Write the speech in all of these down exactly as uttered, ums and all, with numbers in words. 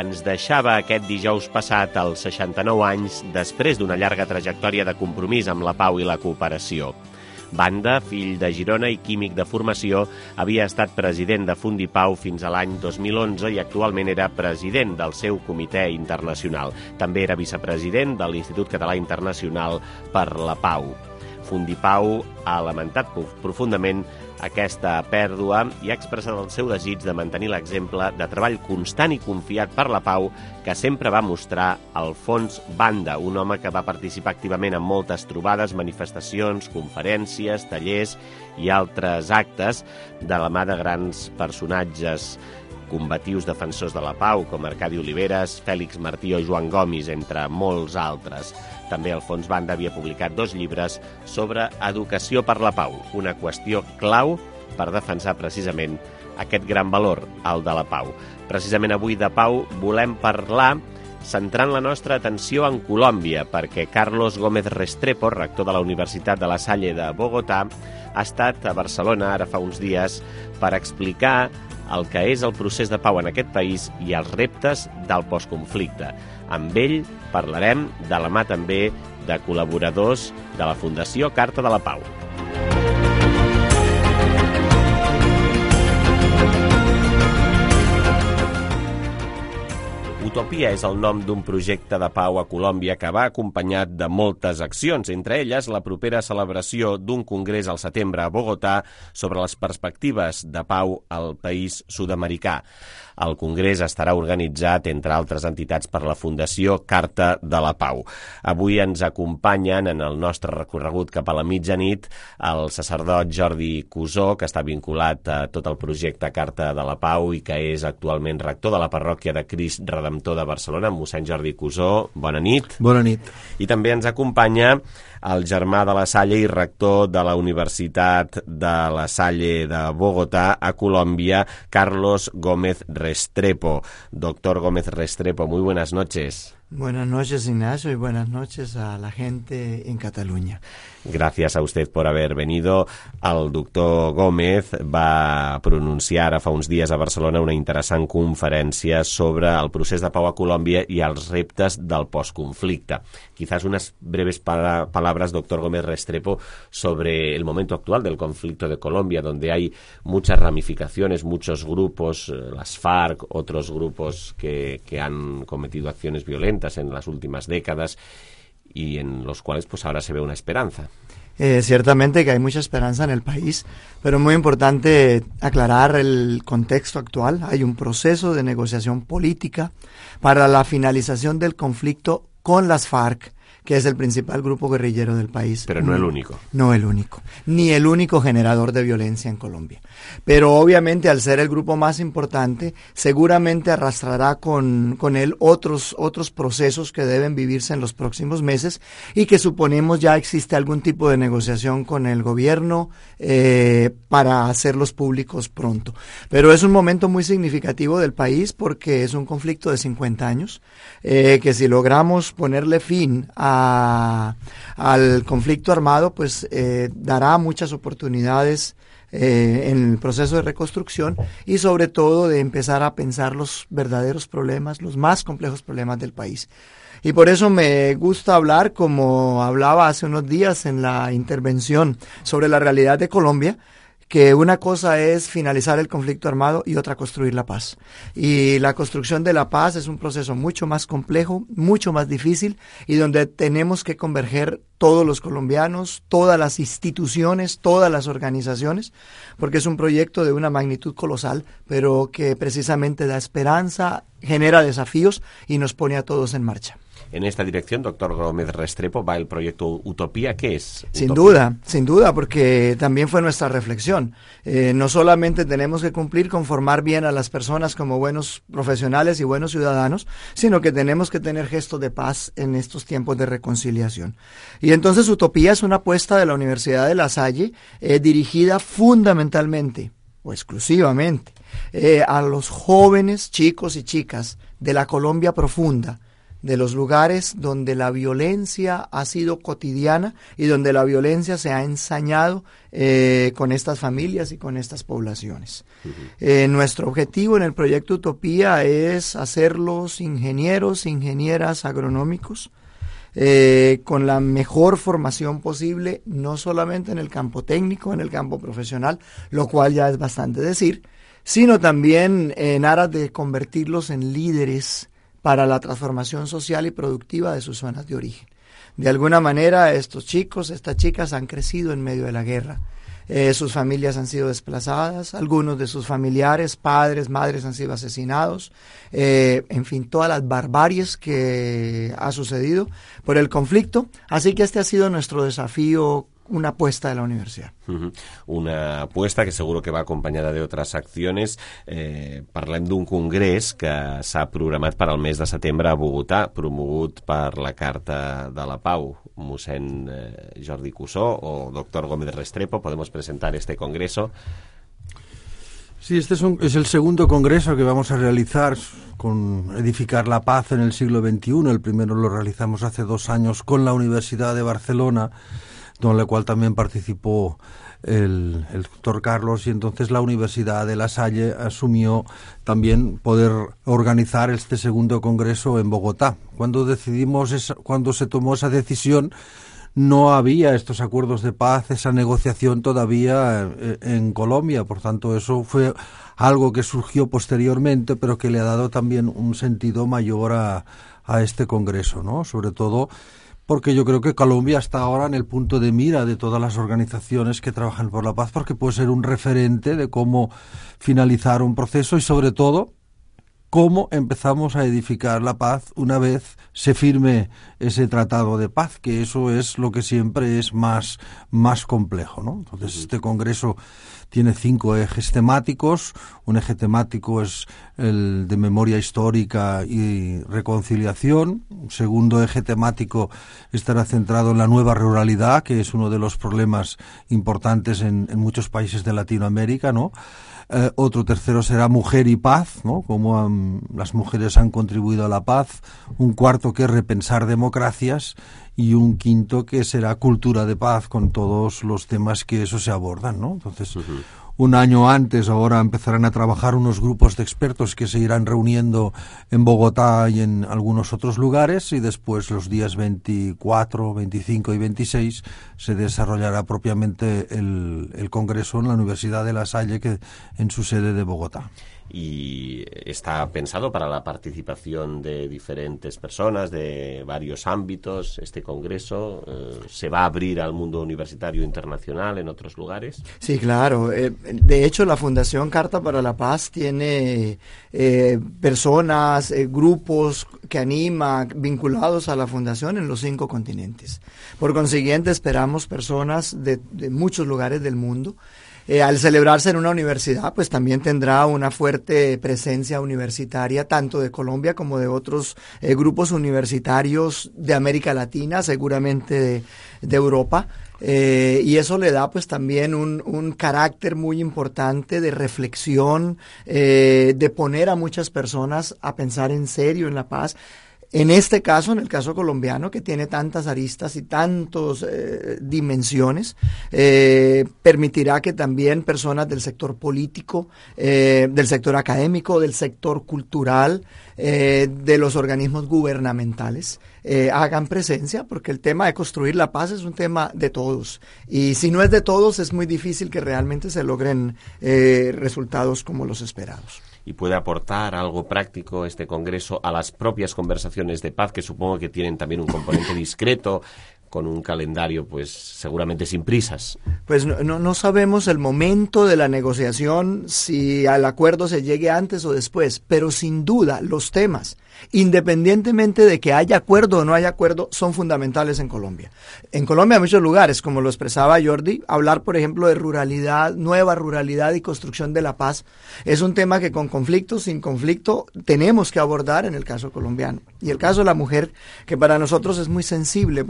ens deixava aquest dijous passat als seixanta-nou anys després d'una llarga trajectòria de compromís amb la pau i la cooperació. Banda, fill de Girona i químic de formació, havia estat president de Fundipau fins a l'any dos mil onze i actualment era president del seu comitè internacional. També era vicepresident de l'Institut Català Internacional per la Pau. Fundipau ha lamentat profundament aquesta pèrdua i ha expressat el seu desig de mantenir l'exemple de treball constant i confiat per la pau que sempre va mostrar Alfons Banda, un home que va participar activament en moltes trobades, manifestacions, conferències, tallers i altres actes de la mà de grans personatges combatius defensors de la pau, com Arcadi Oliveres, Fèlix Martí o Joan Gomis, entre molts altres. També Alfons Banda havia publicat dos llibres sobre educació per la pau, una qüestió clau per defensar precisament aquest gran valor, el de la pau. Precisament avui de pau volem parlar centrant la nostra atenció en Colòmbia, perquè Carlos Gómez Restrepo, rector de la Universitat de La Salle de Bogotà, ha estat a Barcelona ara fa uns dies per explicar el que és el procés de pau en aquest país i els reptes del postconflicte. Amb ell parlarem de la mà també de col·laboradors de la Fundació Carta de la Pau. Utopia és el nom d'un projecte de pau a Colòmbia que va acompanyat de moltes accions, entre elles la propera celebració d'un congrés al setembre a Bogotà sobre les perspectives de pau al país sud-americà. El congrés estarà organitzat, entre altres entitats, per la Fundació Carta de la Pau. Avui ens acompanyen en el nostre recorregut cap a la mitjanit el sacerdot Jordi Cusó, que està vinculat a tot el projecte Carta de la Pau i que és actualment rector de la parròquia de Crist Redemptor de Barcelona. Mossèn Jordi Cusó, bona nit. Bona nit. I també ens acompanya el germà de La Salle i rector de la Universitat de La Salle de Bogotà a Colòmbia, Carlos Gómez Restrepo. Doctor Gómez Restrepo, muy buenas noches. Buenas noches, Ignacio, y buenas noches a la gente en Cataluña. Gracias a usted por haber venido. El doctor Gómez va pronunciar ara fa uns dies a Barcelona una interessant conferència sobre el procés de pau a Colòmbia i els reptes del postconflicte. Quizás unas breves pa- palabras, doctor Gómez Restrepo, sobre el momento actual del conflicto de Colombia, donde hay muchas ramificaciones, muchos grupos, las FARC, otros grupos que, que han cometido acciones violentas en las últimas décadas y en los cuales pues ahora se ve una esperanza. Eh, ciertamente que hay mucha esperanza en el país, pero es muy importante aclarar el contexto actual. Hay un proceso de negociación política para la finalización del conflicto con las FARC, que es el principal grupo guerrillero del país. Pero no el único. No el único, ni el único generador de violencia en Colombia. Pero obviamente al ser el grupo más importante, seguramente arrastrará con, con él otros, otros procesos que deben vivirse en los próximos meses y que suponemos ya existe algún tipo de negociación con el gobierno eh, para hacerlos públicos pronto. Pero es un momento muy significativo del país porque es un conflicto de cincuenta años, eh, que si logramos ponerle fin a A, al conflicto armado, pues eh, dará muchas oportunidades eh, en el proceso de reconstrucción y sobre todo de empezar a pensar los verdaderos problemas, los más complejos problemas del país. Y por eso me gusta hablar, como hablaba hace unos días en la intervención sobre la realidad de Colombia, que una cosa es finalizar el conflicto armado y otra construir la paz. Y la construcción de la paz es un proceso mucho más complejo, mucho más difícil y donde tenemos que converger todos los colombianos, todas las instituciones, todas las organizaciones, porque es un proyecto de una magnitud colosal, pero que precisamente da esperanza, genera desafíos y nos pone a todos en marcha. En esta dirección, doctor Gómez Restrepo, va el proyecto Utopía. ¿Qué es Utopía? Sin duda, sin duda, porque también fue nuestra reflexión. Eh, no solamente tenemos que cumplir con formar bien a las personas como buenos profesionales y buenos ciudadanos, sino que tenemos que tener gestos de paz en estos tiempos de reconciliación. Y entonces Utopía es una apuesta de la Universidad de La Salle eh, dirigida fundamentalmente o exclusivamente eh, a los jóvenes chicos y chicas de la Colombia profunda, de los lugares donde la violencia ha sido cotidiana y donde la violencia se ha ensañado eh, con estas familias y con estas poblaciones. Uh-huh. Eh, nuestro objetivo en el proyecto Utopía es hacerlos ingenieros, ingenieras agronómicos, eh, con la mejor formación posible, no solamente en el campo técnico, en el campo profesional, lo cual ya es bastante decir, sino también en aras de convertirlos en líderes para la transformación social y productiva de sus zonas de origen. De alguna manera, estos chicos, estas chicas han crecido en medio de la guerra. Eh, sus familias han sido desplazadas, algunos de sus familiares, padres, madres han sido asesinados, eh, en fin, todas las barbaries que ha sucedido por el conflicto. Así que este ha sido nuestro desafío, una apuesta de la universidad. Uh-huh. Una apuesta que seguro que va acompanyada d'altres accions. Eh, parlem d'un congrés que s'ha programat per al mes de setembre a Bogotà, promogut per la Carta de la Pau. Mossèn eh, Jordi Cussó o doctor Gómez Restrepo, podemos presentar este congreso. Sí, este es, un, es el segundo congreso que vamos a realizar con Edificar la Paz en el siglo veintiuno. El primero lo realizamos hace dos años con la Universidad de Barcelona, con la cual también participó el, el doctor Carlos, y entonces la Universidad de La Salle asumió también poder organizar este segundo congreso en Bogotá. Cuando decidimos, esa, cuando se tomó esa decisión, no había estos acuerdos de paz, esa negociación todavía en Colombia, por tanto eso fue algo que surgió posteriormente, pero que le ha dado también un sentido mayor a, a este congreso, ¿no? Sobre todo porque yo creo que Colombia está ahora en el punto de mira de todas las organizaciones que trabajan por la paz, porque puede ser un referente de cómo finalizar un proceso y sobre todo cómo empezamos a edificar la paz una vez se firme ese tratado de paz, que eso es lo que siempre es más, más complejo, ¿no? Entonces este congreso tiene cinco ejes temáticos. Un eje temático es el de memoria histórica y reconciliación. Un segundo eje temático estará centrado en la nueva ruralidad, que es uno de los problemas importantes en, en muchos países de Latinoamérica, ¿no? Eh, otro tercero será mujer y paz, ¿no? Cómo um, las mujeres han contribuido a la paz. Un cuarto que es repensar democracias y un quinto que será cultura de paz, con todos los temas que eso se abordan, ¿no? Entonces, uh-huh. un año antes, ahora empezarán a trabajar unos grupos de expertos que se irán reuniendo en Bogotá y en algunos otros lugares, y después los días veinticuatro, veinticinco y veintiséis se desarrollará propiamente el, el congreso en la Universidad de La Salle, que en su sede de Bogotá. Y está pensado para la participación de diferentes personas de varios ámbitos. Este congreso eh, se va a abrir al mundo universitario internacional en otros lugares. Sí, claro. Eh, de hecho, la Fundación Carta para la Paz tiene eh, personas, eh, grupos que anima vinculados a la fundación en los cinco continentes. Por consiguiente, esperamos personas de, de muchos lugares del mundo. Eh, al celebrarse en una universidad, pues también tendrá una fuerte presencia universitaria, tanto de Colombia como de otros eh, grupos universitarios de América Latina, seguramente de, de Europa. Eh, y eso le da pues también un, un carácter muy importante de reflexión, eh, de poner a muchas personas a pensar en serio en la paz. En este caso, en el caso colombiano, que tiene tantas aristas y tantas eh, dimensiones, eh, permitirá que también personas del sector político, eh, del sector académico, del sector cultural, eh, de los organismos gubernamentales, eh, hagan presencia, porque el tema de construir la paz es un tema de todos. Y si no es de todos, es muy difícil que realmente se logren eh, resultados como los esperados. Y puede aportar algo práctico este congreso a las propias conversaciones de paz, que supongo que tienen también un componente discreto, con un calendario pues seguramente sin prisas. Pues no, no, no sabemos el momento de la negociación, si al acuerdo se llegue antes o después, pero sin duda los temas, independientemente de que haya acuerdo o no haya acuerdo, son fundamentales en Colombia. En Colombia hay muchos lugares, como lo expresaba Jordi, hablar por ejemplo de ruralidad, nueva ruralidad y construcción de la paz, es un tema que con conflicto, sin conflicto, tenemos que abordar en el caso colombiano. Y el caso de la mujer, que para nosotros es muy sensible, porque han sido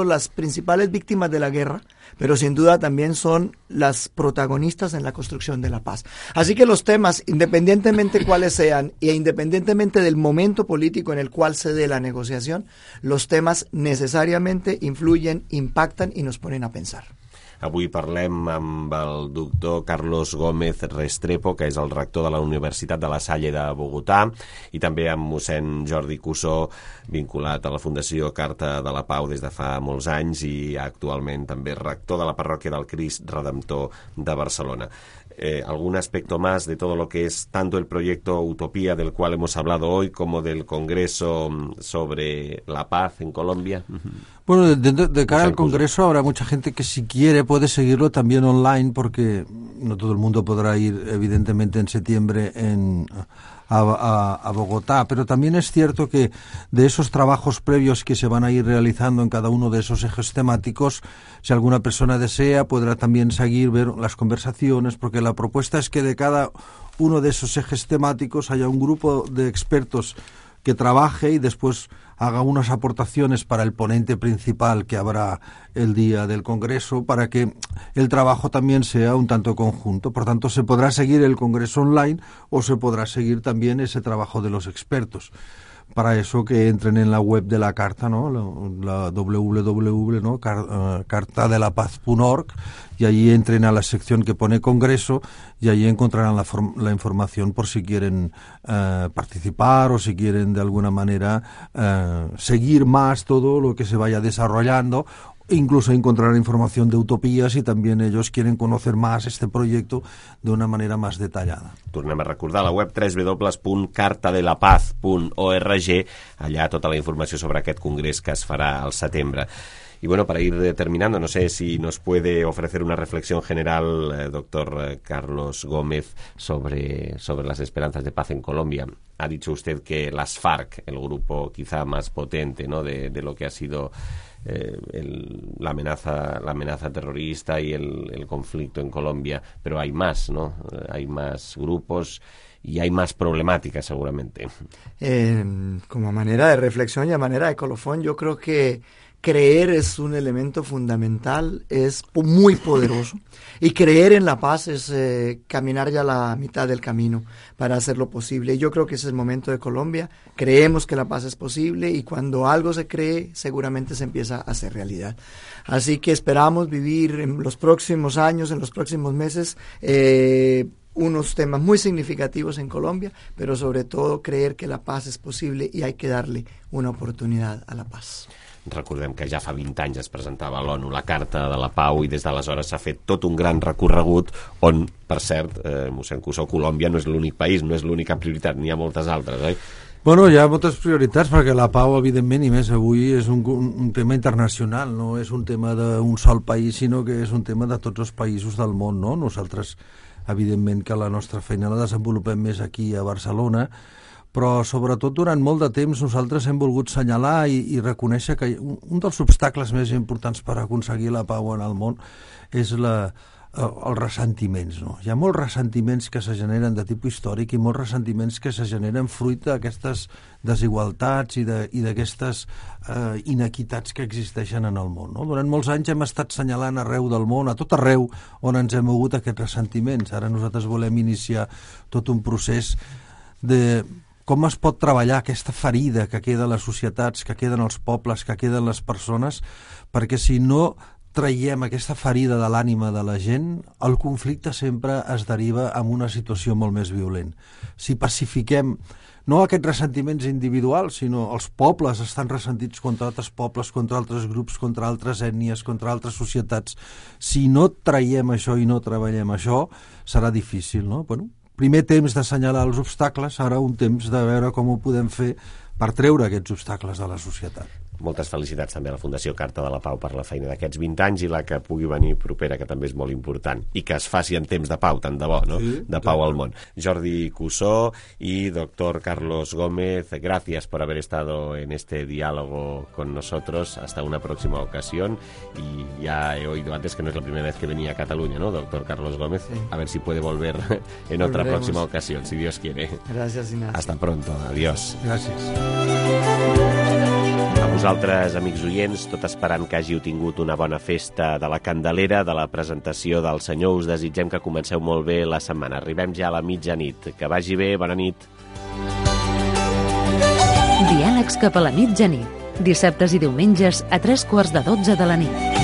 sido las principales víctimas de la guerra, pero sin duda también son las protagonistas en la construcción de la paz. Así que los temas, independientemente cuáles sean, e independientemente del momento político en el cual se dé la negociación, los temas necesariamente influyen, impactan y nos ponen a pensar. Avui parlem amb el doctor Carlos Gómez Restrepo, que és el rector de la Universitat de La Salle de Bogotà, i també amb mossèn Jordi Cussó, vinculat a la Fundació Carta de la Pau des de fa molts anys i actualment també rector de la Parròquia del Crist Redemptor de Barcelona. Eh, algún aspecto más de todo lo que es tanto el proyecto Utopía, del cual hemos hablado hoy, como del Congreso sobre la paz en Colombia? Bueno, de, de, de cara al Congreso habrá mucha gente que si quiere puede seguirlo también online, porque no todo el mundo podrá ir evidentemente en septiembre en... A, a, a Bogotá, pero también es cierto que de esos trabajos previos que se van a ir realizando en cada uno de esos ejes temáticos, si alguna persona desea, podrá también seguir, ver las conversaciones, porque la propuesta es que de cada uno de esos ejes temáticos haya un grupo de expertos que trabaje y después haga unas aportaciones para el ponente principal que habrá el día del Congreso, para que el trabajo también sea un tanto conjunto. Por tanto, se podrá seguir el Congreso online o se podrá seguir también ese trabajo de los expertos. Para eso que entren en la web de la Carta, ¿no? La, la doble u doble u doble u punto carta de la paz punto org, y allí entren a la sección que pone Congreso y allí encontrarán la, la información por si quieren eh, participar o si quieren de alguna manera eh, seguir más todo lo que se vaya desarrollando. Incluso encontrar información de Utopía si también ellos quieren conocer más este proyecto de una manera más detallada. Tornem a recordar la web doble u doble u doble u punt carta de la paz punt org, allà tota la informació sobre aquest congrés que es farà al setembre. Y bueno, para ir terminando, no sé si nos puede ofrecer una reflexión general, eh, doctor Carlos Gómez, sobre, sobre las esperanzas de paz en Colombia. Ha dicho usted que las FARC, el grupo quizá más potente, ¿no?, de, de lo que ha sido eh, el, la amenaza, la amenaza terrorista y el, el conflicto en Colombia, pero hay más, ¿no? Hay más grupos y hay más problemáticas seguramente. Eh, como manera de reflexión y a manera de colofón, yo creo que creer es un elemento fundamental, es muy poderoso, y creer en la paz es eh, caminar ya la mitad del camino para hacerlo posible. Yo creo que ese es el momento de Colombia, creemos que la paz es posible y cuando algo se cree seguramente se empieza a hacer realidad. Así que esperamos vivir en los próximos años, en los próximos meses, eh, unos temas muy significativos en Colombia, pero sobre todo creer que la paz es posible y hay que darle una oportunidad a la paz. Recordem que ja fa vint anys es presentava a l'ONU la Carta de la Pau i des d'aleshores s'ha fet tot un gran recorregut on, per cert, eh, mossèn Cussó, Colòmbia no és l'únic país, no és l'única prioritat, n'hi ha moltes altres, oi? Bueno, hi ha moltes prioritats perquè la pau, evidentment, i més avui, és un, un tema internacional, no és un tema d'un sol país, sinó que és un tema de tots els països del món, no? Nosaltres, evidentment, que la nostra feina la desenvolupem més aquí a Barcelona, però sobretot durant molt de temps nosaltres hem volgut assenyalar i, i reconèixer que un dels obstacles més importants per aconseguir la pau en el món és la, els ressentiments. No? Hi ha molts ressentiments que se generen de tipus històric i molts ressentiments que se generen fruit d'aquestes desigualtats i d'aquestes eh, inequitats que existeixen en el món. No? Durant molts anys hem estat assenyalant arreu del món, a tot arreu on ens hem mogut aquests ressentiments. Ara nosaltres volem iniciar tot un procés de com es pot treballar aquesta ferida que queda a les societats, que queden els pobles, que queden les persones, perquè si no traiem aquesta ferida de l'ànima de la gent, el conflicte sempre es deriva en una situació molt més violent. Si pacifiquem no aquests ressentiments individuals, sinó els pobles estan ressentits contra altres pobles, contra altres grups, contra altres ètnies, contra altres societats, si no traiem això i no treballem això, serà difícil, no? Bueno, primer temps d'assenyalar els obstacles, ara un temps de veure com ho podem fer per treure aquests obstacles de la societat. Moltes felicitats també a la Fundació Carta de la Pau per la feina d'aquests vint anys i la que pugui venir propera, que també és molt important, i que es faci en temps de pau, tant de bo, ¿no? Sí, de pau al món. Jordi Cussó y doctor Carlos Gómez, gracias por haber estado en este diálogo con nosotros. Hasta una próxima ocasión. Y ya he oído antes que no es la primera vez que venía a Cataluña, ¿no, doctor Carlos Gómez? Sí. A ver si puede volver en Volveremos. Otra próxima ocasión, si Dios quiere. Gracias, Ignacio. Hasta pronto. Adiós. Gracias. vosaltres, amics oients, tot esperant que hàgiu tingut una bona festa de la Candelera, de la presentació del Senyor. Us desitgem que comenceu molt bé la setmana. Arribem ja a la mitjanit. Que vagi bé, bona nit. Diàlegs cap a la mitjanit. Dissabtes i diumenges a tres quarts de dotze de la nit.